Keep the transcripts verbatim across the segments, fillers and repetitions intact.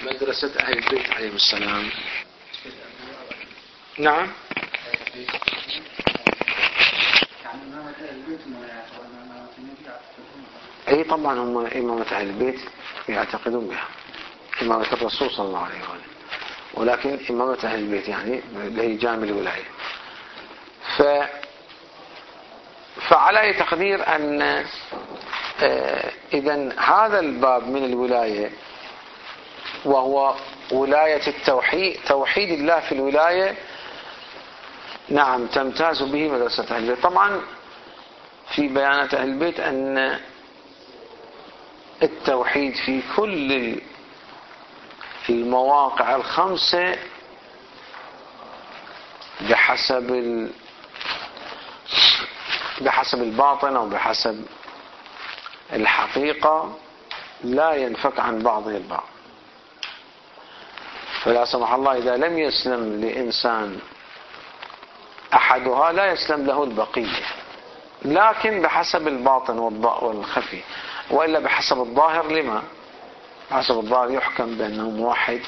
مدرسة أهل البيت عليهم السلام. نعم. أي طبعا هم إمامة أهل البيت يعتقدون بها، إمامة الرسول صلى الله عليه وآله، ولكن إمامة أهل البيت يعني اللي هي جامع الولاية. ف فعلى أي تقدير أن إذن هذا الباب من الولاية وهو ولاية التوحيد، توحيد الله في الولاية، نعم تمتاز به مدرسة أهل البيت. طبعا في بيانات أهل البيت أن التوحيد في كل المواقع الخمسة بحسب ال... بحسب الباطن أو بحسب الحقيقة لا ينفك عن بعضه البعض. فلا سمح الله إذا لم يسلم لإنسان أحدها لا يسلم له البقية، لكن بحسب الباطن والخفي، وإلا بحسب الظاهر لما؟ بحسب الظاهر يحكم بأنه موحد،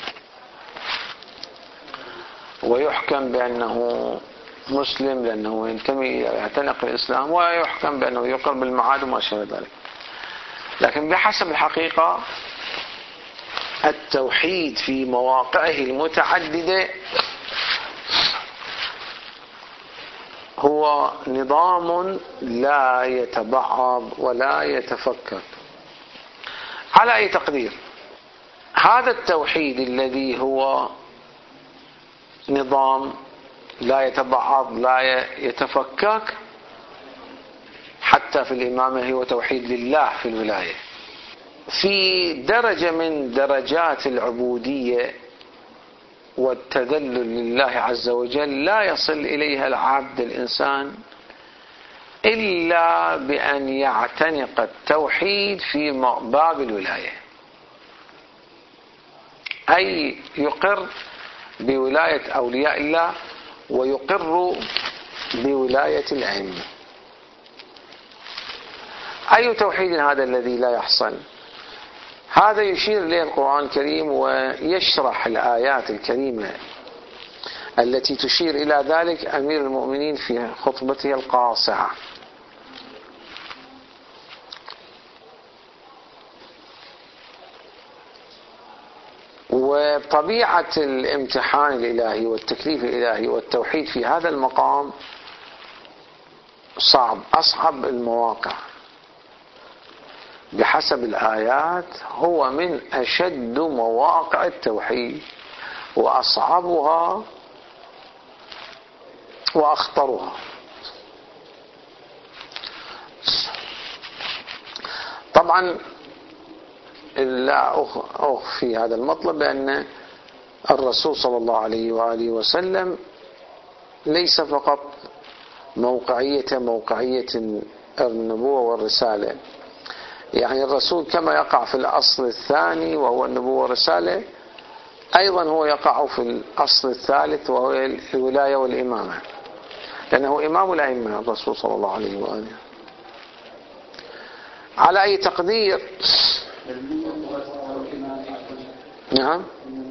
ويحكم بأنه مسلم لأنه ينتمي يعتنق الإسلام، ويحكم بأنه يقر بالمعاد وما شابه ذلك. لكن بحسب الحقيقة التوحيد في مواقعه المتعددة هو نظام لا يتبعض ولا يتفكك. على أي تقدير هذا التوحيد الذي هو نظام لا يتبعض لا يتفكك حتى في الإمامة هو توحيد لله في الولاية، في درجة من درجات العبودية والتذلل لله عز وجل لا يصل إليها العبد الإنسان إلا بأن يعتنق التوحيد في باب الولاية، أي يقر بولاية أولياء الله ويقر بولاية الأئمة. أي توحيد هذا الذي لا يحصل؟ هذا يشير إليه القرآن الكريم ويشرح الآيات الكريمة التي تشير إلى ذلك أمير المؤمنين في خطبته القاصعة. وطبيعة الامتحان الإلهي والتكليف الإلهي والتوحيد في هذا المقام صعب، أصعب المواقع بحسب الآيات هو من أشد مواقع التوحيد وأصعبها وأخطرها. طبعا لا أخفي هذا المطلب بأن الرسول صلى الله عليه وآله وسلم ليس فقط موقعية موقعية النبوة والرسالة، يعني الرسول كما يقع في الأصل الثاني وهو النبوة والرسالة أيضا هو يقع في الأصل الثالث وهو الولاية والإمامة، لأنه إمام الأئمة الرسول صلى الله عليه وآله. على أي تقدير نعم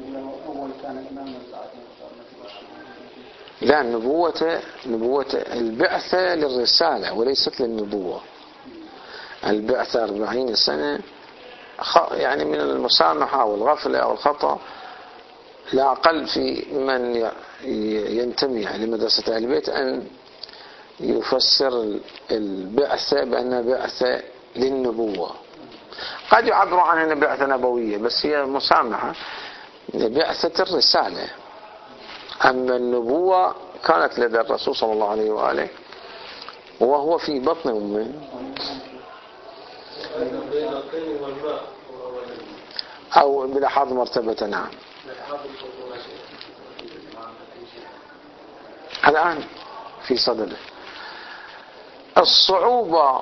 لا النبوة نبوة البعثة للرسالة وليست للنبوة. البعثة أربعين سنة يعني من المسامحة والغفلة أو الخطأ لا أقل في من ينتمي لمدرسة أهل البيت أن يفسر البعثة بأنها بعثة للنبوة. قد يعبروا عنها أنها بعثة نبوية بس هي مسامحة، بعثة الرسالة. أما النبوة كانت لدى الرسول صلى الله عليه وآله وهو في بطن أمه. أو بلحاظ مرتبة نعم الآن في صدده. الصعوبة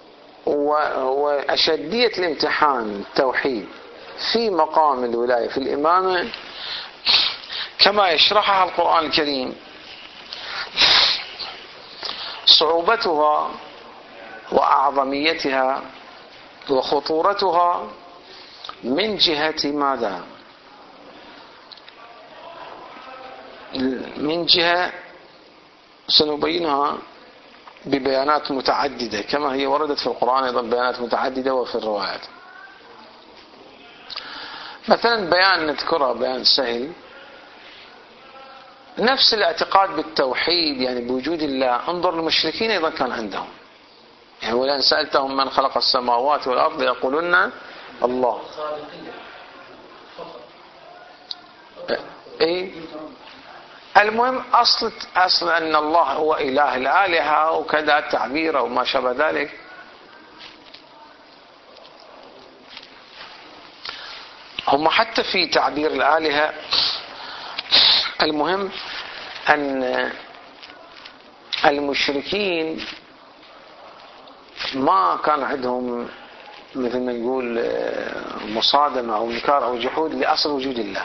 وأشدية الامتحان التوحيد في مقام الولاية في الإمامة كما يشرحها القرآن الكريم صعوبتها وأعظميتها وخطورتها من جهة ماذا؟ من جهة سنبينها ببيانات متعددة كما هي وردت في القرآن أيضا بيانات متعددة وفي الروايات. مثلا بيان نذكرها بيان سهل، نفس الاعتقاد بالتوحيد يعني بوجود الله. انظر المشركين أيضا كان عندهم، يعني ولئن سألتهم من خلق السماوات والأرض يقولون الله. إيه؟ المهم أصل أصل أن الله هو إله الآلهة وكذا التعبير أو ما شابه ذلك. هم حتى في تعبير الآلهة المهم أن المشركين ما كان عندهم مثل ما نقول مصادمة أو إنكار أو جحود لأصل وجود الله.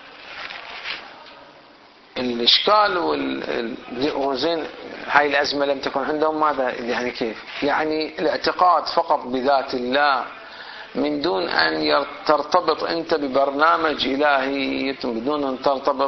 الإشكال والزين هاي الأزمة لم تكن عندهم ماذا يعني كيف يعني الاعتقاد فقط بذات الله من دون أن ترتبط أنت ببرنامج إلهي، بدون أن ترتبط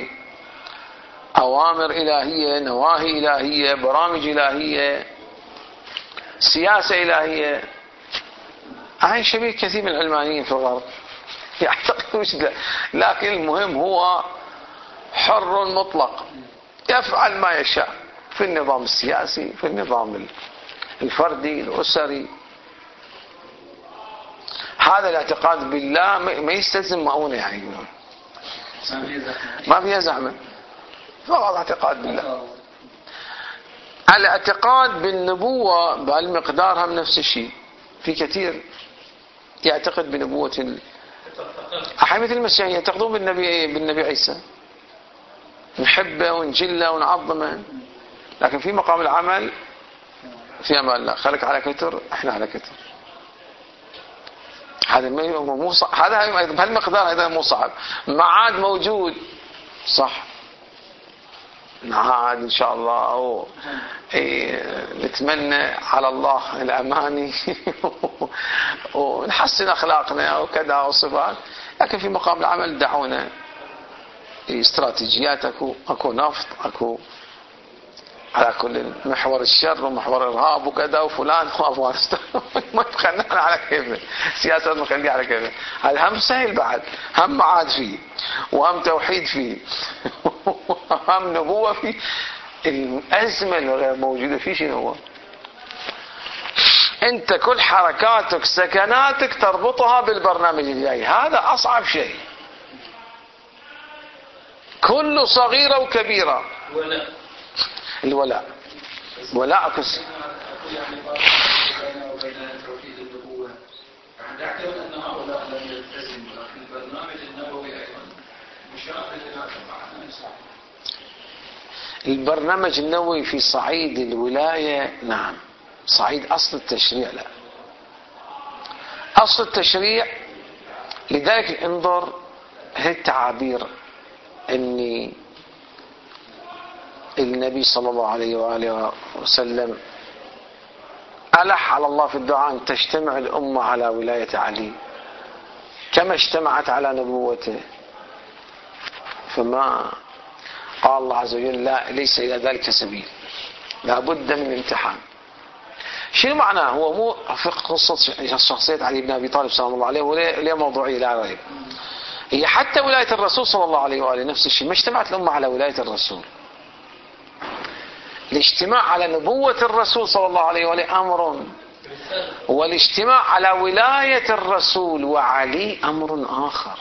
بأوامر إلهية، نواهي إلهية، برامج إلهية، سياسة إلهية. هاي شبيه كثير من العلمانيين في الغرب يعتقد، لكن المهم هو حر مطلق يفعل ما يشاء في النظام السياسي، في النظام الفردي الأسري. هذا الاعتقاد بالله ما يستلزم مؤونة، يعني ما فيها زعمة، فقط اعتقاد بالله. الاعتقاد بالنبوة بهالمقدار هم نفس الشيء. في كثير يعتقد بنبوة أحياء المسيحيين يعتقدون بالنبي بالنبي عيسى، نحبه ونجله ونعظمه، لكن في مقام العمل في أمان الله، خلق على كتر احنا على كتر. هذا مو صعب، هذا بهالمقدار هذا مو صعب. معاد موجود صح، معاد ان شاء الله، أو إيه نتمنى على الله الاماني ونحسن اخلاقنا وكذا وصفات، لكن في مقام العمل دعونا استراتيجيات، اكو اكو نفط، اكو على كل محور الشر ومحور الارهاب وكذا وفلان وافغانستان ما تخلينا على كيفه، سياسه مخليها على كيفه. هذا هم سهل بعد، هم معاد فيه وهم توحيد فيه وهم نبوه فيه. الازمه اللي غير موجوده فيه شنو هو؟ انت كل حركاتك سكناتك تربطها بالبرنامج الجاي، هذا اصعب شيء. كل صغيره وكبيره ولا الولاء ولاء كس يعني بين توحيد النبوة نعتبر أن هؤلاء لم يلتزموا، لكن البرنامج النبوي أيضا مشابه لما تبعنا. البرنامج النبوي في صعيد الولاية نعم، صعيد أصل التشريع لا. أصل التشريع لذلك انظر هالتعابير أني النبي صلى الله عليه وآله وسلم ألح على الله في الدعاء أن تجتمع الأمة على ولاية علي كما اجتمعت على نبوته، فما قال الله عز وجل لا ليس إلى ذلك سبيل، لا بد من امتحان. شنو معناه؟ هو مو في قصة شخصية علي بن أبي طالب صلى الله عليه وليه موضوعية لا ريب، هي حتى ولاية الرسول صلى الله عليه وآله نفس الشيء، ما اجتمعت الأمة على ولاية الرسول. الاجتماع على نبوة الرسول صلى الله عليه وآله أمر، والاجتماع على ولاية الرسول وعلي أمر آخر.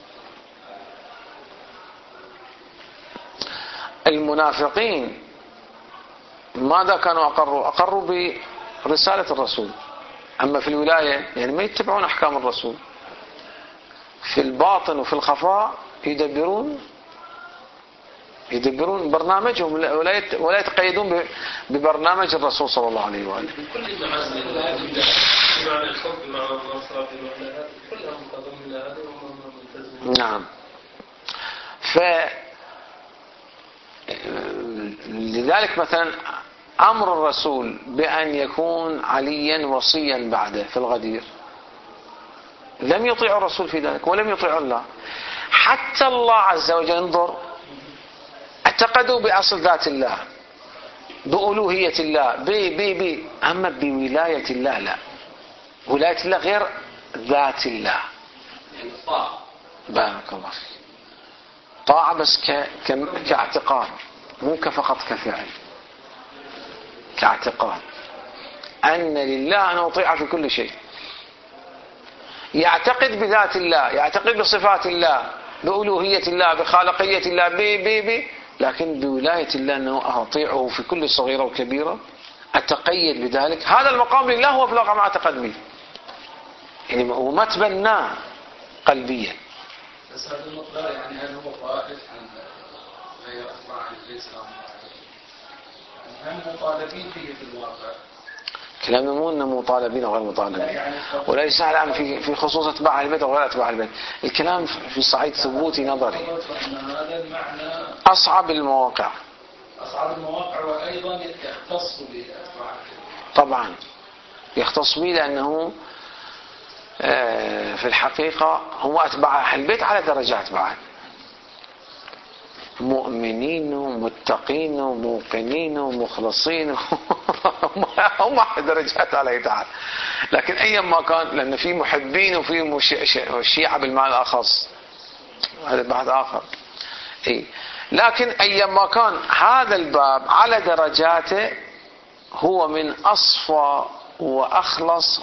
المنافقين ماذا كانوا أقروا؟ أقروا برسالة الرسول، أما في الولاية يعني ما يتبعون أحكام الرسول، في الباطن وفي الخفاء يدبرون يدبرون برنامجهم ولا يتقيدون ببرنامج الرسول صلى الله عليه وآله. كل المعاني بمعنى الحب بمعنى النصر بمعنى هذا كلها متضمنة لهذا وهم ملتزمين. نعم. ف لذلك مثلا أمر الرسول بأن يكون عليا وصيا بعده في الغدير، لم يطيع الرسول في ذلك ولم يطيع الله. حتى الله عز وجل انظر اعتقدوا بأصل ذات الله، بألوهية الله، ب ب ب أما بولاية الله لا. ولاية الله غير ذات الله. بارك الله فيك. طاعة بس ك... ك... كاعتقاد، مو كفقط كفعل. كاعتقاد أن لله أن أطيع في كل شيء. يعتقد بذات الله، يعتقد بصفات الله، بألوهية الله، بخالقية الله، ب ب ب لكن بولاية الله أنه أطيعه في كل صغيرة وكبيرة، أتقيد بذلك. هذا المقام لله هو في الواقع ما اعتقد به، يعني وما تبناه قلبيا. بس هذا المقدار يعني هل هو خارج عن غير أتباع الإسلام؟ هم مطالبين فيه في الواقع؟ كلامنا مو انه مطالبين او غير مطالبين، وليس الان في في خصوص اتباع البيت او غير اتباع البيت. الكلام في صعيد ثبوتي نظري. هذا المعنى اصعب المواقع. اصعب المواقع وايضا يختص باتباع البيت. طبعا يختص به لانه في الحقيقه هم اتباع اهل البيت على درجات بعد. مؤمنين ومتقين وموقنين ومخلصين هم على درجات على تعالى. لكن ايما كان، لان في محبين وفي شيعة بالمعنى الاخص، هذا بحث اخر. اي لكن ايما كان هذا الباب على درجاته هو من اصفى واخلص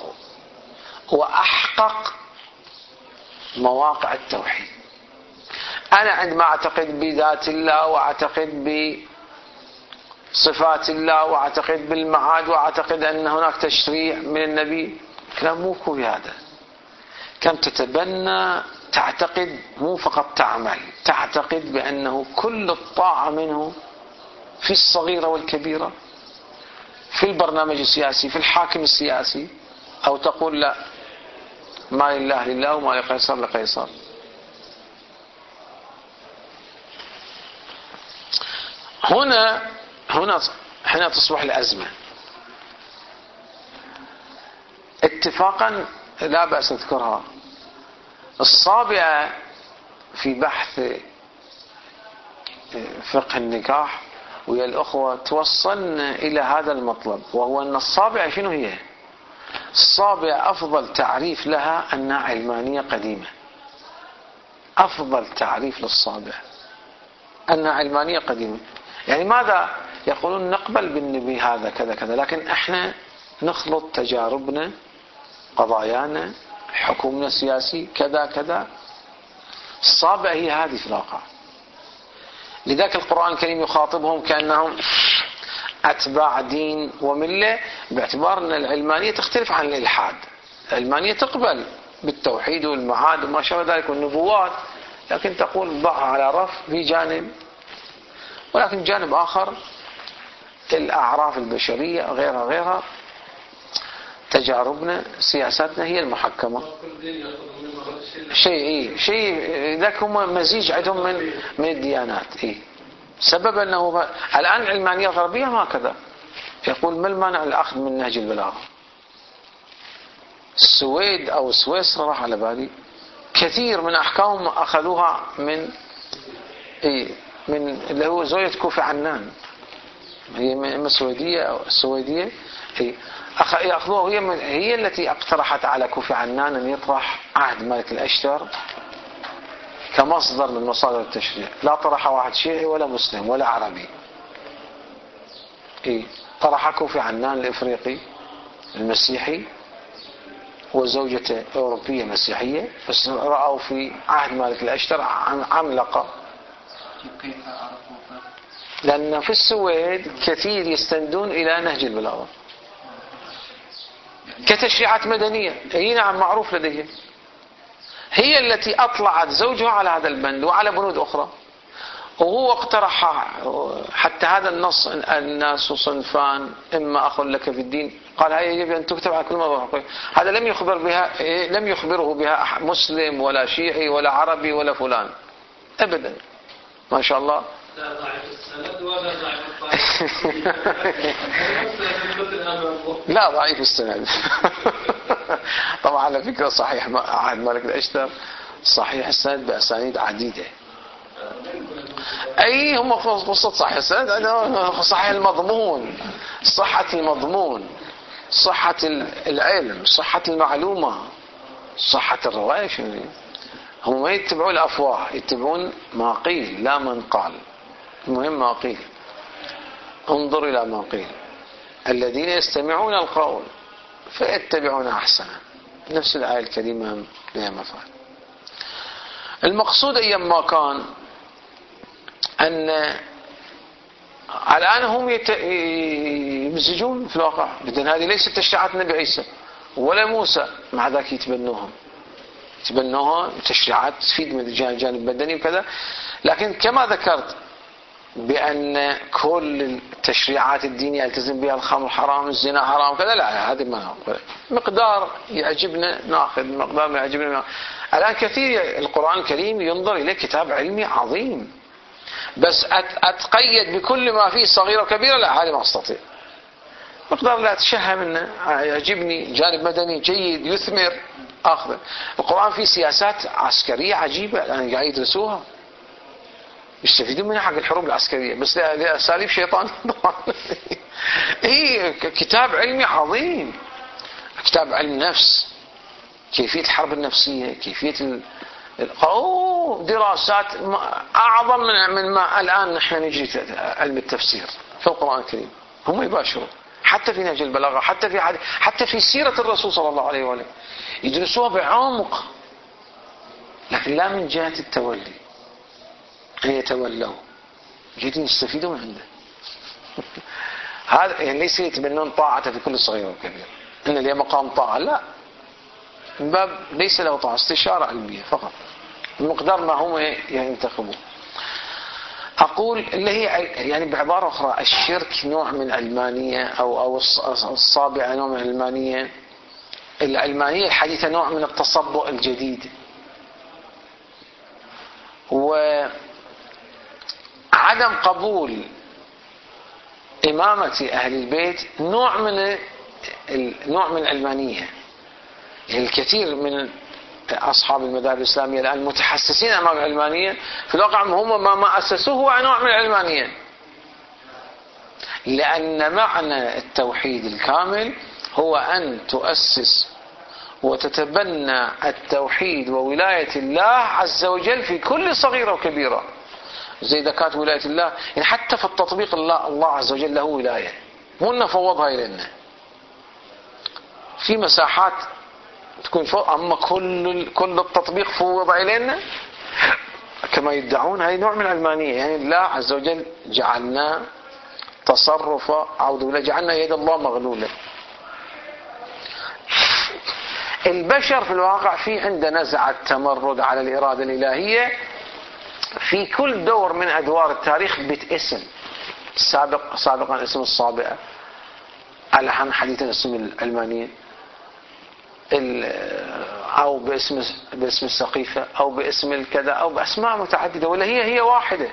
واحقق مواقع التوحيد. أنا عندما أعتقد بذات الله وأعتقد بصفات الله وأعتقد بالمعاد وأعتقد أن هناك تشريع من النبي، كلام مو كوي هذا. كم تتبنى تعتقد، مو فقط تعمل، تعتقد بأنه كل الطاعة منه في الصغيرة والكبيرة، في البرنامج السياسي، في الحاكم السياسي، أو تقول لا، ما لله لله وما لقيصر لقيصر. هنا هنا هنا تصبح الأزمة. اتفاقا لا بأس نذكرها. الصابعة في بحث فقه النكاح ويا الأخوة توصلنا إلى هذا المطلب، وهو أن الصابعة شنو هي؟ الصابعة أفضل تعريف لها أنها علمانية قديمة. أفضل تعريف للصابعة أنها علمانية قديمة. يعني ماذا يقولون؟ نقبل بالنبي هذا كذا كذا، لكن احنا نخلط تجاربنا، قضايانا، حكومنا السياسي كذا كذا. الصابعة هي هذه في الواقع. لذلك القرآن الكريم يخاطبهم كأنهم أتباع دين وملة، باعتبار أن العلمانية تختلف عن الإلحاد. العلمانية تقبل بالتوحيد والمعاد وما شابه ذلك والنبوات، لكن تقول ضعها على رف في جانب، ولكن جانب آخر الأعراف البشرية غيرها غيرها، تجاربنا، سياساتنا هي المحكمة. شيء إيه شيء ذاك هم مزيج عندهم من من الديانات. إيه سبب أنه الآن العلمانية الغربية هكذا يقول ما المانع الأخذ من نهج البلاغة. السويد أو سويسرا راح على بالي كثير من أحكامهم أخذوها من إيه من اللي هو زوجة كوفي عنان، هي من السويدية أو السويدية. هي يأخذوها، هي هي التي اقترحت على كوفي عنان أن يطرح عهد ملك الأشتر كمصدر من مصادر التشريع. لا طرح واحد شيعي ولا مسلم ولا عربي. إيه طرح كوفي عنان الإفريقي المسيحي وزوجته أوروبية مسيحية، بس رأوا في عهد ملك الأشتر عملقة. لأن في السويد كثير يستندون إلى نهج البلاغة كتشريعات مدنية. هي نعم معروف لديهم. هي التي أطلعت زوجها على هذا البند وعلى بنود أخرى، وهو اقترح حتى هذا النص: الناس صنفان إما أخ لك في الدين. قال هي يجب أن تكتب على كل ما. هذا لم يخبر بها، لم يخبره بها مسلم ولا شيعي ولا عربي ولا فلان أبدا. ما شاء الله. لا ضعيف السند ولا ضعيف الطائف. لا ضعيف السند. طبعا على فكرة صحيح عهد ملك الأشتر صحيح السند بأسانيد عديدة. أي هم قصة صحيح صحيح المضمون، صحة المضمون، صحة العلم، صحة المعلومة، صحة الرواية. هم ما يتبعون الأفواه، يتبعون ما قيل لا من قال. المهم ما قيل، انظر إلى ما قيل. الذين يستمعون القول فيتبعون أحسنه. نفس الآية الكريمة لها مثال. المقصود أيام ما كان أن الآن هم يمزجون في الواقع، بدون هذه ليست تشريعات النبي عيسى ولا موسى، مع ذلك يتبنوها يتبنوها تشريعات تفيد من الجانب البدني وكذا. لكن كما ذكرت بأن كل التشريعات الدينية يلتزم بها الخمر حرام، الزنا حرام كذا، لا، هذه ما مقدار يعجبنا ناخذ، مقدار ما يعجبنا ناخذ. الآن كثير القرآن الكريم ينظر إليه كتاب علمي عظيم، بس أتقيد بكل ما فيه صغيرة وكبيرة، لا، هذه ما أستطيع. مقدار لا أتشهى منه، يعجبني جانب مدني جيد يثمر آخذ. القرآن فيه سياسات عسكرية عجيبة الآن قاعد يدرسوها، يستفيدون منها حق الحروب العسكرية، بس لأساليب شيطان. إيه كتاب علمي عظيم، كتاب علم نفس، كيفية الحرب النفسية، كيفية ال... أوه دراسات أعظم من من ما الآن نحن نجري علم التفسير في القرآن الكريم. هم يباشرون حتى في نهج البلاغة، حتى في حد... حتى في سيرة الرسول صلى الله عليه وآله يدرسوها بعمق، لكن لا من جهة التولي أن يتولوا، جيدين يستفيدون عنده. هذا يعني ليس يتبنون طاعته في كل صغير وكبير، إن لي مقام طاعة، لا، من باب ليس له طاعة، استشارة علمية فقط، المقدار ما هم ينتخبون. أقول اللي هي يعني بعبارة أخرى الشرك نوع من علمانية، أو أو الصابعة نوع من علمانية، العلمانية الحديثة نوع من التصبؤ الجديد. وعدم قبول إمامة أهل البيت نوع من نوع من العلمانية. يعني الكثير من أصحاب المذاهب الإسلامية الآن متحسسين أمام العلمانية، في الواقع هم ما ما أسسوه هو نوع من العلمانية، لأن معنى التوحيد الكامل هو أن تؤسس وتتبنى التوحيد وولاية الله عز وجل في كل صغيرة وكبيرة، زي إذا كانت ولاية الله يعني حتى في التطبيق الله الله عز وجل له ولاية، مو نفوضها إلينا في مساحات تكون فوق، أما كل كل التطبيق فوض إلينا كما يدعون. هذه نوع من العلمانية، يعني الله عز وجل جعلنا تصرف أعوذ بالله جعلنا يد الله مغلولة. البشر في الواقع في عنده نزعة تمرد على الإرادة الإلهية في كل دور من أدوار التاريخ بتاسم سابق سابقا اسم الصابئة، الآن حديثا اسم العلمانية، أو باسم باسم السقيفة، أو باسم الكذا، أو بأسماء متعددة، ولا هي هي واحدة.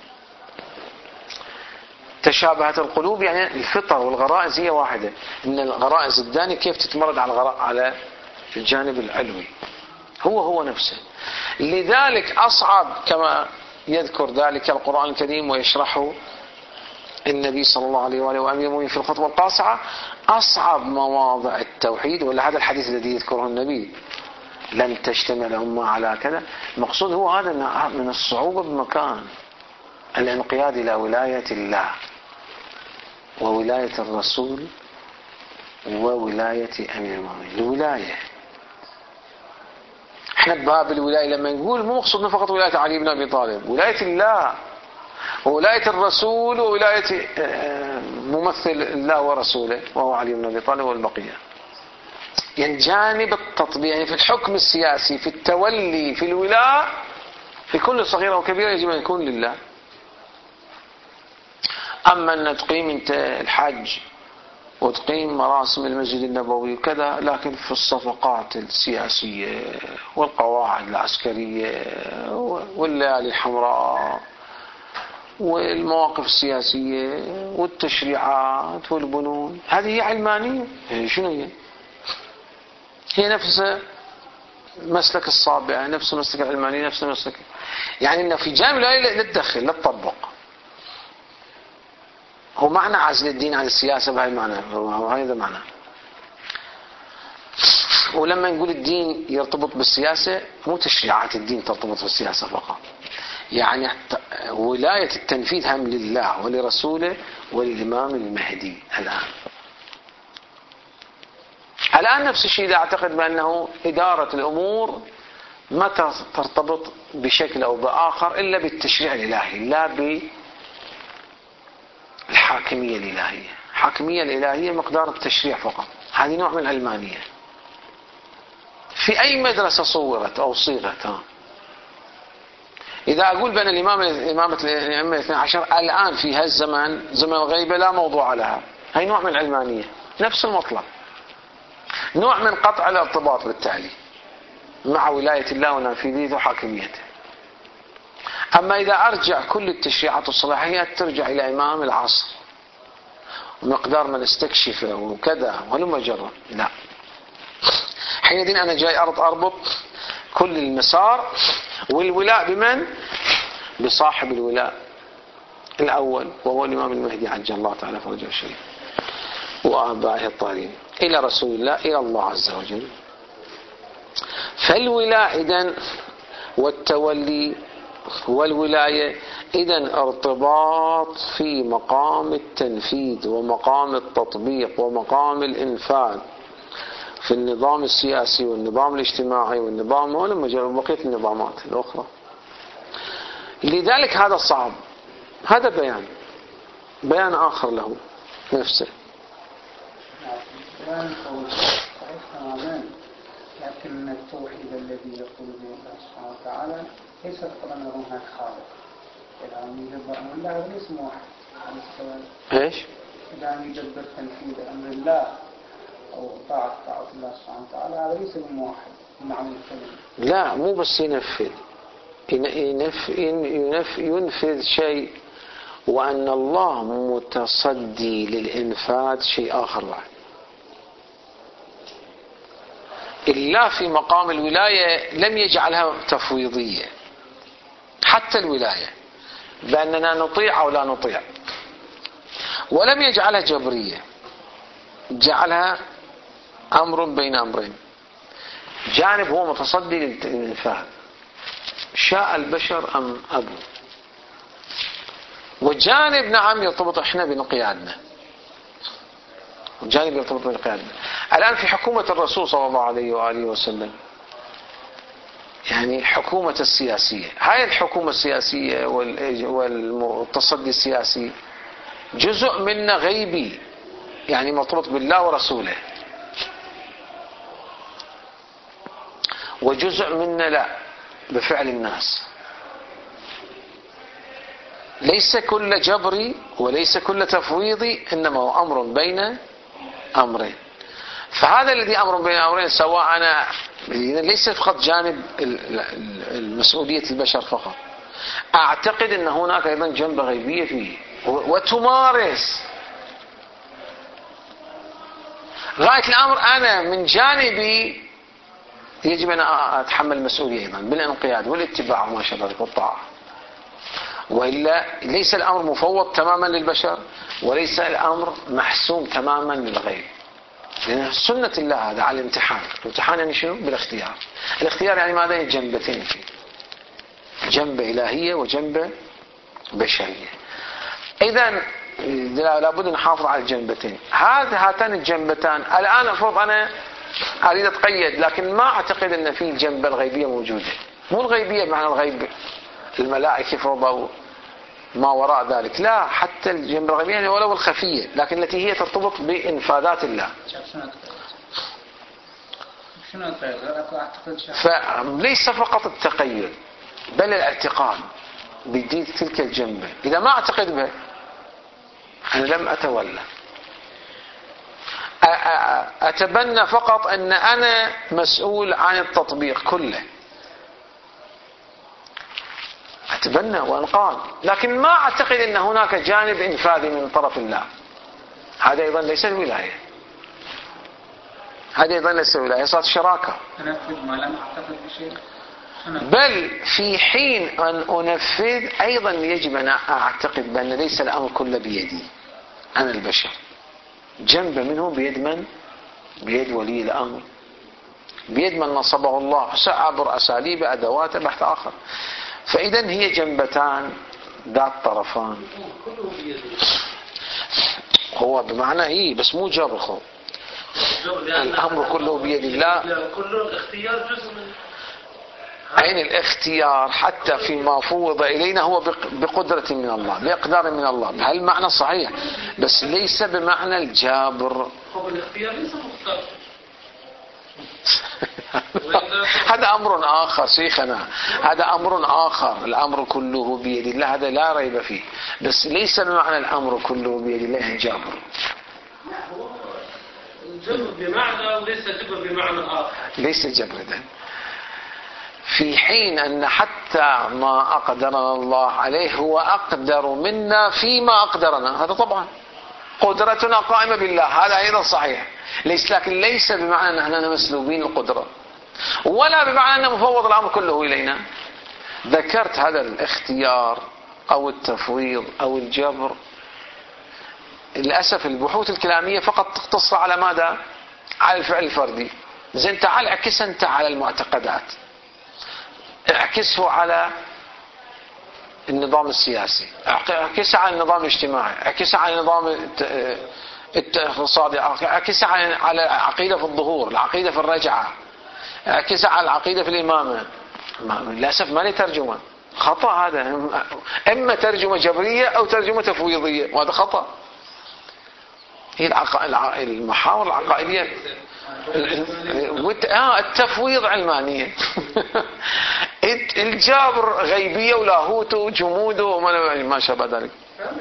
تشابهت القلوب، يعني الفطر والغرائز هي واحدة، إن الغرائز الدانية كيف تتمرد على الغراء على الجانب العلوي، هو هو نفسه. لذلك أصعب كما يذكر ذلك القرآن الكريم ويشرحه النبي صلى الله عليه وآله وآله في الخطبة القاصعة، أصعب مواضع التوحيد، ولا هذا الحديث الذي يذكره النبي لن تجتمع الأمة على كذا، المقصود هو هذا من الصعوبة بمكان الانقياد إلى ولاية الله وولاية الرسول وولاية أمير المؤمنين. الولاية احنا بباب الولاية لما نقول مو مقصودنا فقط ولاية علي بن أبي طالب، ولاية الله وولاية الرسول وولاية ممثل الله ورسوله وهو علي بن أبي طالب والبقية. يعني جانب التطبيع، يعني في الحكم السياسي، في التولي، في الولاء، في كل صغيرة وكبيرة يجب أن يكون لله. أما أن تقيم أنت الحج وتقيم مراسم المسجد النبوي وكذا، لكن في الصفقات السياسية والقواعد العسكرية والليالي الحمراء والمواقف السياسية والتشريعات والبنود، هذه هي علمانية. شنو هي؟ هي نفسها مسلك الصابئة نفس مسلك العلماني نفس مسلك، يعني انه في جانب الولاية لا تدخل لا تطبق. هو معنى عزل الدين عن السياسة بهاي المعنى، هذا معنى. ولما نقول الدين يرتبط بالسياسة مو تشريعات الدين ترتبط بالسياسة فقط، يعني ولاية التنفيذ هم لله ولرسوله وللإمام المهدي. الآن الآن نفس الشيء إذا أعتقد بأنه إدارة الأمور ما ترتبط بشكل أو بآخر إلا بالتشريع الإلهي لا بالحاكمية الإلهية. الحاكمية الإلهية مقدار التشريع فقط، هذه نوع من العلمانية في أي مدرسة صورت أو صيغت. ها إذا أقول بأن الإمام الإمامة الأئمة الاثنى عشر الآن في هالزمان زمن الغيبة لا موضوع لها، هي نوع من العلمانية نفس المطلب، نوع من قطع الارتباط بالتالي مع ولاية الله ونافذته وحاكميته. أما إذا أرجع كل التشريعات والصلاحيات ترجع إلى إمام العصر ومقدار من استكشفه وكذا ولما جرى، لا. حينئذ أنا جاي أرض أربط كل المسار والولاء بمن؟ بصاحب الولاء الأول وهو الإمام المهدي عجل الله تعالى فرجه الشريف وآبائه الطاهرين إلى رسول الله إلى الله عز وجل. فالولاء إذن والتولي والولاية إذن ارتباط في مقام التنفيذ ومقام التطبيق ومقام الإنفاذ في النظام السياسي والنظام الاجتماعي والنظام ولما بقية النظامات الأخرى. لذلك هذا صعب، هذا بيان بيان آخر له نفسه. لكن التوحيد الذي يقول به الله سبحانه وتعالى ليس فقط أن هناك خالق، الآن يدبر أمر الله هذا ليس واحد. إيش؟ الآن يدبر تنفيذ أمر الله أو طاعة طاعة الله سبحانه وتعالى هذا ليس بموحد معنى الكلمة. لا مو بس ينفذ ينف ينف ينفذ شيء وأن الله متصدي للإنفاذ شيء آخر بعد. إلا في مقام الولاية لم يجعلها تفويضية، حتى الولاية بأننا نطيع أو لا نطيع، ولم يجعلها جبرية، جعلها أمر بين أمرين. جانب هو متصدي للإنفاذ شاء البشر أم أبوا، وجانب نعم يرتبط إحنا بانقيادنا، وجانب يرتبط بانقيادنا. الآن في حكومة الرسول صلى الله عليه وآله وسلم يعني حكومة السياسية، هاي الحكومة السياسية والتصدي السياسي جزء منا غيبي يعني مرتبط بالله ورسوله، وجزء منا لا بفعل الناس. ليس كل جبري وليس كل تفويضي، إنما هو أمر بين أمرين. فهذا الذي أمر بين أمرين سواء أنا ليس فقط جانب المسؤولية البشر فقط، أعتقد أن هناك أيضا جنب غيبية فيه وتمارس غاية الأمر. أنا من جانبي يجب أن أتحمل المسؤولية أيضا بالانقياد والاتباع وما شابه ذلك والطاعة، وإلا ليس الأمر مفوض تماما للبشر وليس الأمر محسوم تماما للغيب. لأن سنة الله هذا على الامتحان. الامتحان يعني شنو؟ بالاختيار. الاختيار يعني ماذا؟ جنبتين فيه، جنبة إلهية وجنبة بشرية. إذن لابد نحافظ على الجنبتين. هذه هاتان الجنبتان الآن أفرض أنا أريد أتقيد، لكن ما أعتقد أن في الجنبة الغيبية موجودة. مو الغيبية بمعنى الغيب الملائكة فرضوا ما وراء ذلك، لا، حتى الجنبة الغيبية يعني ولو الخفية، لكن التي هي ترتبط بإنفاذات الله. فليس فقط التقيد بل الاعتقاد بدين تلك الجنبة. إذا ما أعتقد به أنا لم أتولى، أتبنى فقط أن أنا مسؤول عن التطبيق كله، أتبنى وأنقاد، لكن ما أعتقد أن هناك جانب إنفاذي من طرف الله. هذا أيضا ليس الولاية. هذه أيضا ليس ولاية، صارت شراكة. أنفذ ما لم أعتقد بشيء. بل في حين أن أنفذ أيضا يجب أن أعتقد بأن ليس الأمر كله بيدي أنا البشر، جنب منه بيد من؟ بيد ولي الأمر، بيد من نصبه الله عبر أساليب أدوات بحث آخر. فإذا هي جنبتان ذات طرفان. هو بمعنى إيه بس مو جبر، خو الأمر كله بيد الله. كله الاختيار جزء من عين الاختيار حتى فيما فوض إلينا هو بقدرة من الله، بإقدار من الله، بهالمعنى صحيح، بس ليس بمعنى الجابر. هو الاختيار ليس مختار. هذا أمر آخر شيخنا، هذا أمر آخر. الأمر كله بيد الله هذا لا ريب فيه، بس ليس بمعنى الأمر كله بيد الله الجابر. الجبر بمعنى وليس جبر بمعنى آخر. ليس جبر. في حين أن حتى ما أقدرنا الله عليه هو أقدر منا فيما أقدرنا، هذا طبعا قدرتنا قائمة بالله، هذا أيضا صحيح، ليس لكن ليس بمعنى أن نحن مسلوبين القدرة، ولا بمعنى أن مفوض الأمر كله إلينا. ذكرت هذا الاختيار أو التفويض أو الجبر. للأسف البحوث الكلامية فقط تقتصر على ماذا؟ على الفعل الفردي. زين تعال اعكس أنت على المعتقدات، اعكسه على النظام السياسي، اعكسه على النظام الاجتماعي، اعكسه على النظام الاقتصادي، اعكسه على العقيدة في الظهور، العقيدة في الرجعة، اعكسه على العقيدة في الإمامة. للأسف ما لي ترجمة، خطأ هذا. إما ترجمة جبرية أو ترجمة تفويضية، وهذا خطأ. هي المحاور العقائدية التفويض علمانية، الجابر غيبية ولاهوت وجمود وما شابه ذلك.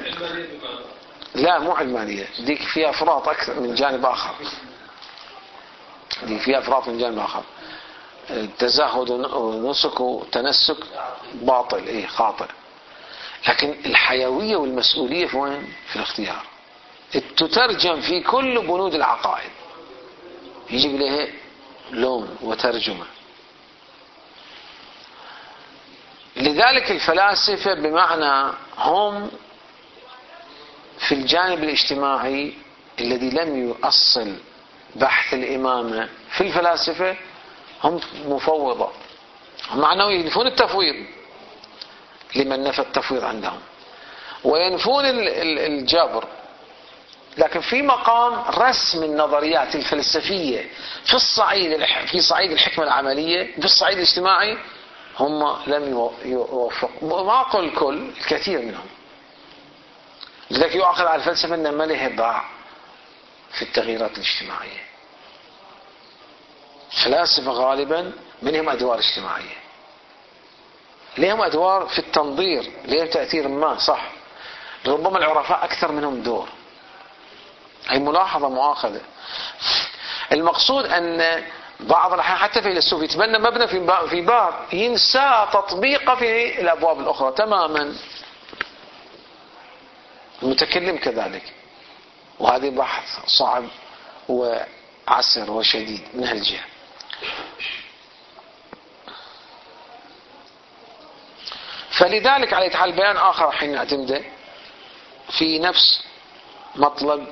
لا مو علمانية، ديك فيها افراط أكثر من جانب آخر، ديك فيها افراط من جانب آخر. تزاهد ونسك وتنسك باطل، ايه خاطئ. لكن الحيوية والمسؤولية في وين؟ في الاختيار. تترجم في كل بنود العقائد، يجب له لون وترجمة. لذلك الفلاسفة بمعنى هم في الجانب الاجتماعي الذي لم يؤصل بحث الإمامة في الفلاسفة هم مفوضة، معناه ينفون التفويض لمن نفى التفويض عندهم، وينفون الجبر. لكن في مقام رسم النظريات الفلسفية في الصعيد في صعيد الحكمة العملية، في الصعيد الاجتماعي هم لم يوفقوا، ما أقول الكل، الكثير منهم. لذلك يؤخذ على الفلسفة أن ما له باع في التغييرات الاجتماعية. الفلاسفة غالبا منهم أدوار اجتماعية، لهم أدوار في التنظير، لهم تأثير ما صح، ربما العرفاء أكثر منهم دور. هي ملاحظة مؤاخذة. المقصود أن بعض الأحيان حتى فيلسوف يتبنى مبنى في باب ينسى تطبيقه في الأبواب الأخرى تماما. المتكلم كذلك، وهذا بحث صعب وعسر وشديد من هالجهة. فلذلك على حال بيان آخر حين نعتمده في نفس مطلب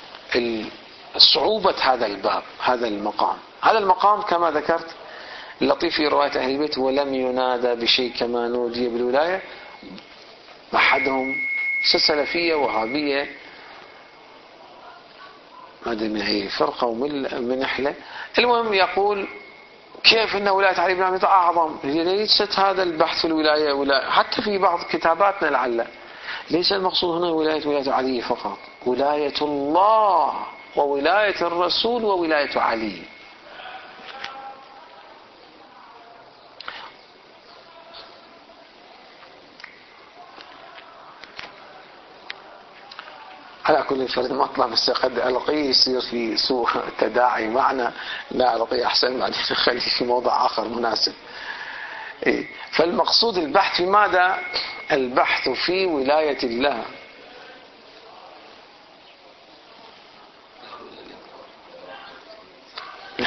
صعوبة هذا الباب، هذا المقام. هذا المقام كما ذكرت اللطيف في رواية أهل البيت: ولم ينادى بشيء كما نودي بالولاية. أحدهم سلفية وهابية، ما أدري من هي فرقة ومن نحلة، المهم يقول كيف أن ولاية علي بن أبي طالب أعظم؟ ليست هذا البحث في الولاية ولاية، حتى في بعض كتاباتنا لعل ليس المقصود هنا ولاية ولاية علي فقط، ولاية الله وولاية الرسول وولاية علي. على كل فرد مطلب، بس قد ألقيه يصير في سوء تداعي معنا، لا ألقيه أحسن بعدين نخليه في موضع آخر مناسب. إيه؟ فالمقصود البحث في ماذا؟ البحث في ولاية الله.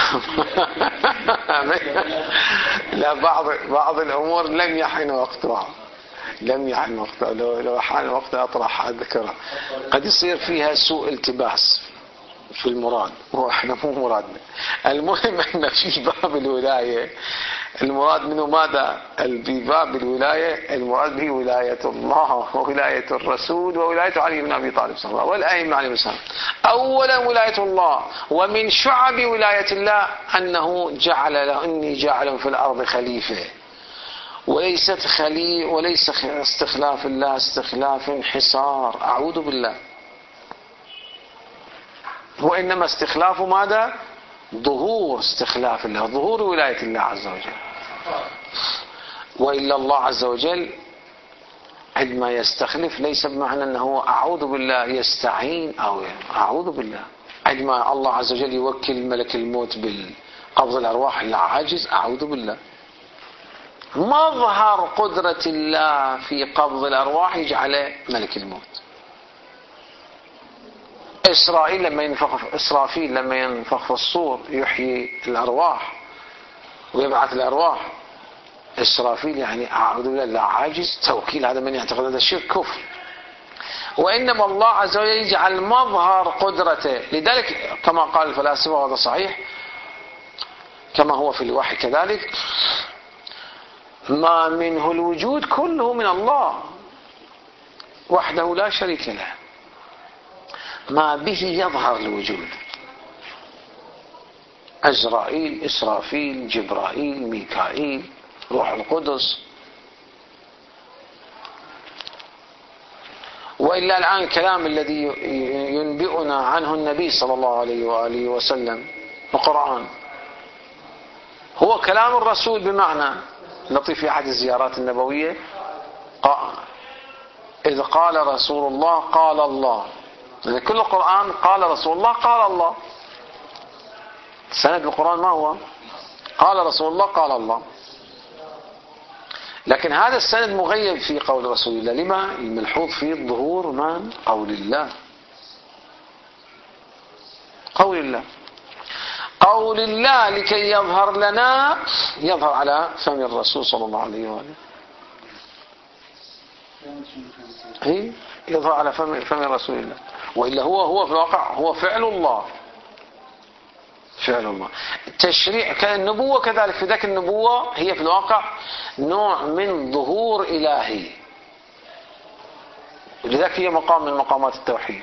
لا، بعض بعض الأمور لم يحن وقتها، لم يحن وقتها. لو لو حان وقتها أطرح أذكرها. قد يصير فيها سوء التباس في المراد، وإحنا مو مرادنا. المهم أن في باب الولاية المراد منه ماذا؟ في باب الولاية المراد به ولاية الله وولاية الرسول وولاية علي بن أبي طالب صلى الله عليه وسلم والأئمة عليهم السلام. أولا ولاية الله، ومن شعب ولاية الله أنه جعل له إني جاعل في الأرض خليفة، وليست خلي وليس استخلاف الله استخلاف انحصار، أعوذ بالله، وإنما استخلاف ماذا؟ ظهور استخلاف الله، ظهور ولاية الله عز وجل. وإلا الله عز وجل عندما يستخلف ليس بمعنى أنه أعوذ بالله يستعين أو أعوذ بالله. عندما الله عز وجل يوكل ملك الموت بالقبض الأرواح لا عاجز، أعوذ بالله. مظهر قدرة الله في قبض الأرواح يجعل ملك الموت. إسرائيل لما ينفخ إسرافيل لما ينفخ في الصور يحيي الأرواح ويبعث الأرواح. إسرافيل يعني أعوذ بالله لا عاجز، توكيل، هذا من يعتقد هذا الشرك كفر. وإنما الله عز وجل يجعل مظهر قدرته. لذلك كما قال الفلاسفة وهذا صحيح كما هو في الوحي كذلك، ما منه الوجود كله من الله وحده لا شريك له، ما به يظهر الوجود. عزرائيل، إسرافيل، جبرائيل، ميكائيل، روح القدس. وإلا الآن الكلام الذي ينبئنا عنه النبي صلى الله عليه وآله وسلم القرآن هو كلام الرسول، بمعنى لطيف في أحد الزيارات النبوية إذ قال رسول الله قال الله، يعني كل القرآن قال رسول الله قال الله. سند القرآن ما هو؟ قال رسول الله قال الله. لكن هذا السند مغيب في قول رسول الله. لما؟ الملحوظ فيه ظهور من؟ قول الله، قول الله، قول الله لكي يظهر لنا، يظهر على فم الرسول صلى الله عليه وآله. هي يظهر على فم فم رسول الله. وإلا هو هو في الواقع هو فعل الله، فعل الله. التشريع كالنبوة كذلك، في ذاك النبوة هي في الواقع نوع من ظهور إلهي، ولذلك هي مقام من مقامات التوحيد.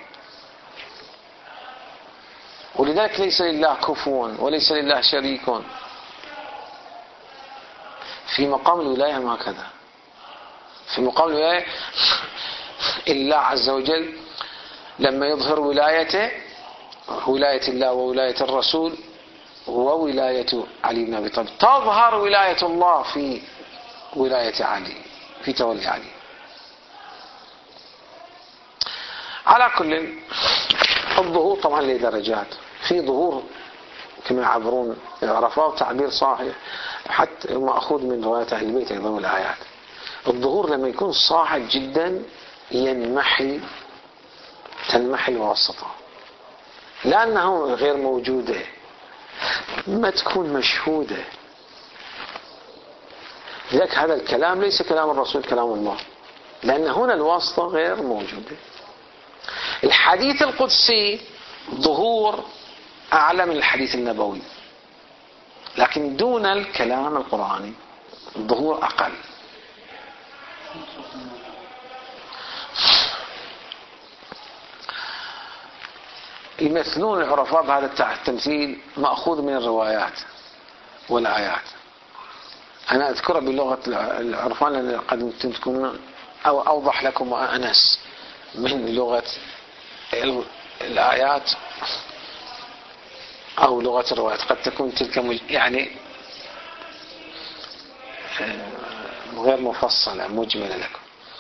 ولذلك ليس لله كفوا وليس لله شريك. في مقام الولاية ما كذا. في مقام الولاية الله عز وجل لما يظهر ولايته، ولاية الله وولاية الرسول وولاية علي بن أبي طالب، تظهر ولاية الله في ولاية علي، في تولي علي. على كل الظهور طبعا له درجات. في ظهور كما يعبرون عرفاء تعبير صحيح حتى مأخوذ من رواية أهل البيت أيضا والآيات. الظهور لما يكون صاعد جدا ينمحي، تنمحي الواسطة، لأنه غير موجودة، ما تكون مشهودة. لذلك هذا الكلام ليس كلام الرسول، كلام الله، لأن هنا الواسطة غير موجودة. الحديث القدسي ظهور أعلى من الحديث النبوي، لكن دون الكلام القرآني الظهور أقل. يمثلون العرفاء بهذا التمثيل مأخوذ من الروايات والآيات. أنا أذكر بلغة العرفان لأن قد تكون أو أوضح لكم وأنس من لغة الآيات أو لغة الروايات. قد تكون تلك يعني غير مفصلة مجملة لكم.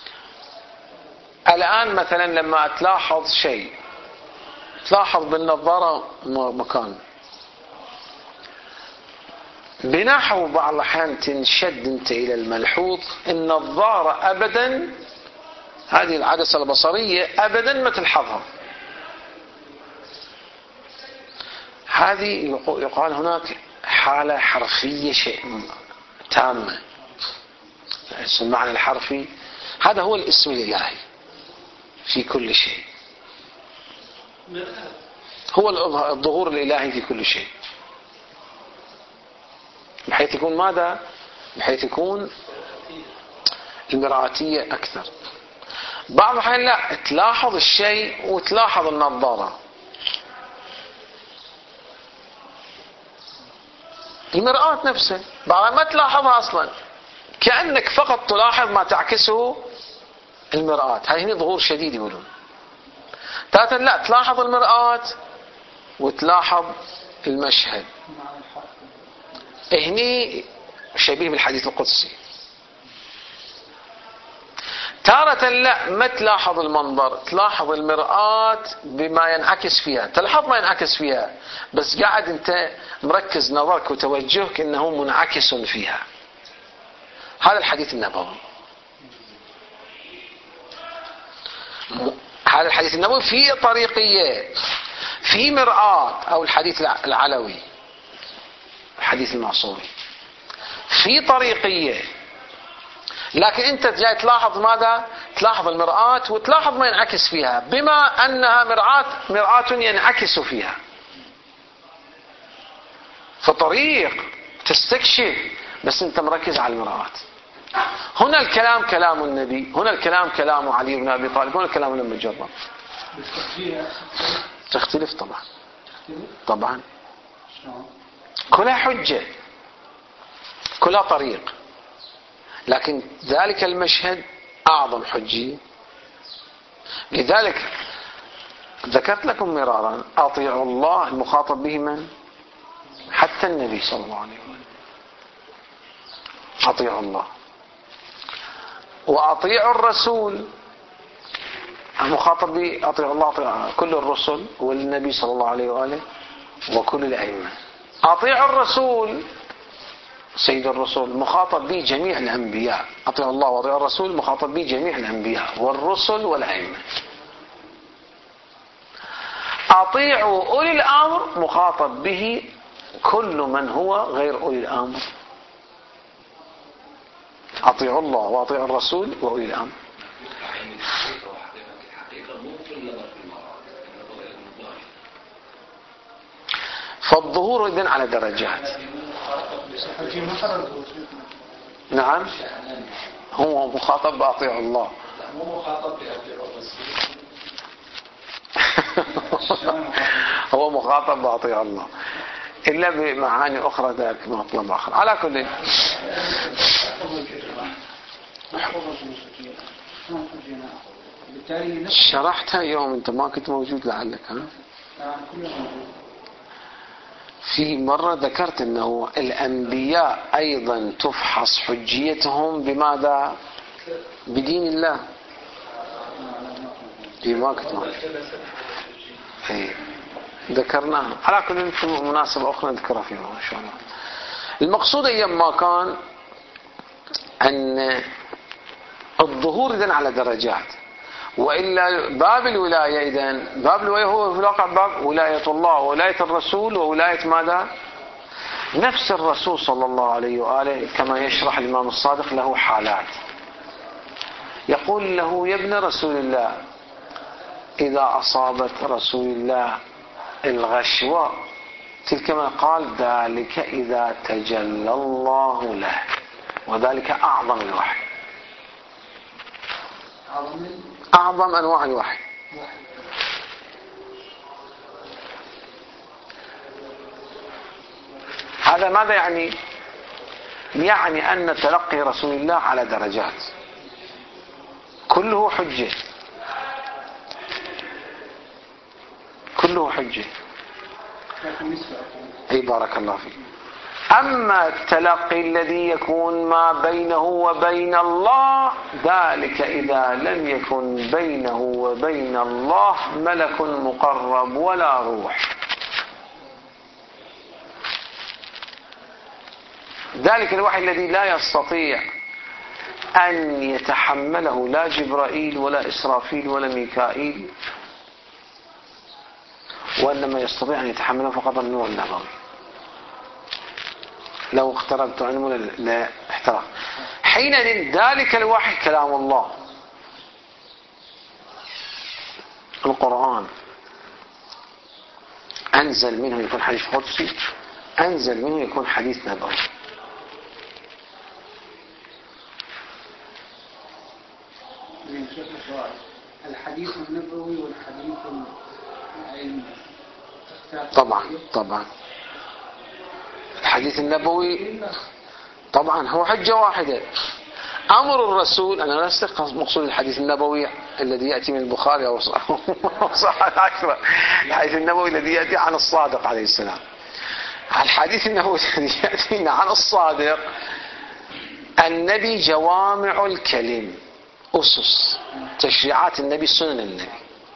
الآن مثلا لما تلاحظ شيء، تلاحظ بالنظارة مكان بنحو بعض الأحيان تنشد أنت إلى الملحوظ. النظارة أبدا، هذه العدسة البصرية أبدا ما تلحظها. هذه يقال هناك حالة حرفية شيء تامة. المعنى الحرفي هذا هو الاسم الإلهي في كل شيء، هو الظهور الإلهي في كل شيء، بحيث يكون ماذا؟ بحيث يكون المرآتية أكثر. بعض الأحيان لا، تلاحظ الشيء وتلاحظ النظارة. المرآة نفسها بعض ما تلاحظها أصلا، كأنك فقط تلاحظ ما تعكسه المرآة. هذه ظهور شديد يقولون. ثالثا لا، تلاحظ المرآة وتلاحظ المشهد. هني شبيه بالحديث القدسي. تارة لا، ما تلاحظ المنظر، تلاحظ المرآة بما ينعكس فيها، تلاحظ ما ينعكس فيها، بس قاعد انت مركز نظرك وتوجهك انه منعكس فيها. هذا الحديث النبوي. هذا الحديث النبوي في طريقية، في مرآة، أو الحديث العلوي الحديث المعصومي في طريقية، لكن أنت جاي تلاحظ ماذا؟ تلاحظ المرآة وتلاحظ ما ينعكس فيها، بما أنها مرآة مرآة ينعكس فيها. فطريق تستكشف بس أنت مركز على المرآة. هنا الكلام كلام النبي، هنا الكلام كلام علي بن أبي طالب، هنا الكلام لما جرب. تختلف طبعا، طبعا كلها حجة، كلها طريق، لكن ذلك المشهد أعظم حجية. لذلك ذكرت لكم مرارا أطيعوا الله، المخاطب به من؟ حتى النبي صلى الله عليه وسلم. أطيعوا الله وأطيعوا الرسول، المخاطب به أطيعوا الله أطيعوا كل الرسل والنبي صلى الله عليه وآله وكل الأئمة. أطيعوا الرسول سيد الرسول، مخاطب به جميع الأنبياء. أطيعوا الله وأطيعوا الرسول مخاطب به جميع الأنبياء والرسل والأئمة. أطيعوا أولي الأمر مخاطب به كل من هو غير أولي الأمر. أطيعوا الله وأطيعوا الرسول وأولي الأمر. فالظهور إذن على درجات. نعم، هو مخاطب بأطيعوا الله، مو مخاطب بأطيعوا الرسول. هو مخاطب بأطيعوا الله إلا بمعاني أخرى ذاك مطلب آخر. على كل شرحتها يوم أنت ما كنت موجود لعلك. ها في مرة ذكرت أنه الأنبياء أيضا تفحص حجيتهم بماذا؟ بدين الله. ما كنت موجود. ذكرناها. على كل في مناسبة أخرى نذكرها فيها إن شاء الله. المقصود أيام ما كان أن الظهور إذن على درجات، وإلا باب الولاية إذن باب الولاية هو في الواقع باب ولاية الله وولاية الرسول وولاية ماذا؟ نفس الرسول صلى الله عليه وآله، كما يشرح الإمام الصادق له حالات. يقول له يا ابن رسول الله إذا أصابت رسول الله الغشوة تلك ما قال ذلك إذا تجلى الله له، وذلك أعظم الوحي، أعظم أنواع الوحي. هذا ماذا يعني؟ يعني أن تلقي رسول الله على درجات، كله حجة، كله حجة. أي بارك الله فيك. أما التلقي الذي يكون ما بينه وبين الله ذلك إذا لم يكن بينه وبين الله ملك مقرب ولا روح، ذلك الوحي الذي لا يستطيع أن يتحمله لا جبرائيل ولا إسرافيل ولا ميكائيل وإنما يستطيع أن يتحمله فقط النور النبوي. لو اقتربت علمه لا احترق. حينئذ ذلك الوحي كلام الله، القرآن أنزل منه يكون حديث قدسي، أنزل منه يكون حديث نبوي. الحديث النبوي والحديث العلمي طبعا طبعا الحديث النبوي طبعا هو حجة واحدة. أمر الرسول، أنا لست مقصود الحديث النبوي الذي يأتي من البخاري أو صح العشرة، الحديث النبوي الذي يأتي عن الصادق عليه السلام. الحديث النبوي الذي يأتي عن الصادق النبي جوامع الكلم، أسس تشريعات النبي، سنن النبي.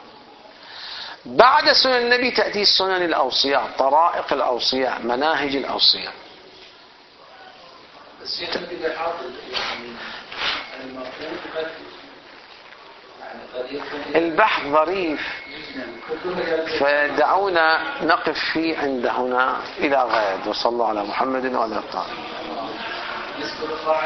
بعد سنن النبي تأتي سنن الأوصياء، طرائق الأوصياء، مناهج الأوصياء. بس يمكن حاضر يعني المفهوم قد يعني قد يكون البحث ظريف، فدعونا نقف فيه عند هنا إلى غد. وصلى الله على محمد وعلى آله.